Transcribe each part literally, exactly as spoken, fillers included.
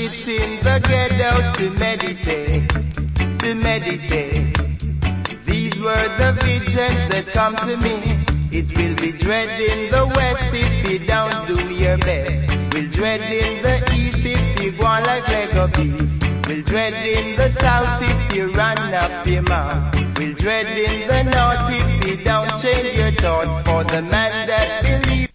sit in the ghetto to meditate, to meditate. These were the visions that come to me. It will be dread in the west if you don't do your best. Will dread in the east if you go on like Lego bees. Will dread in the south if you run up your mouth. Will dread in the north if you don't change your thought. For the man that believes.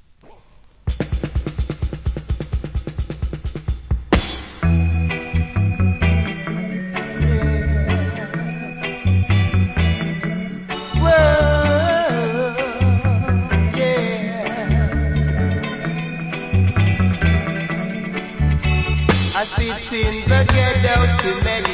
I sit in the ghetto to meditate.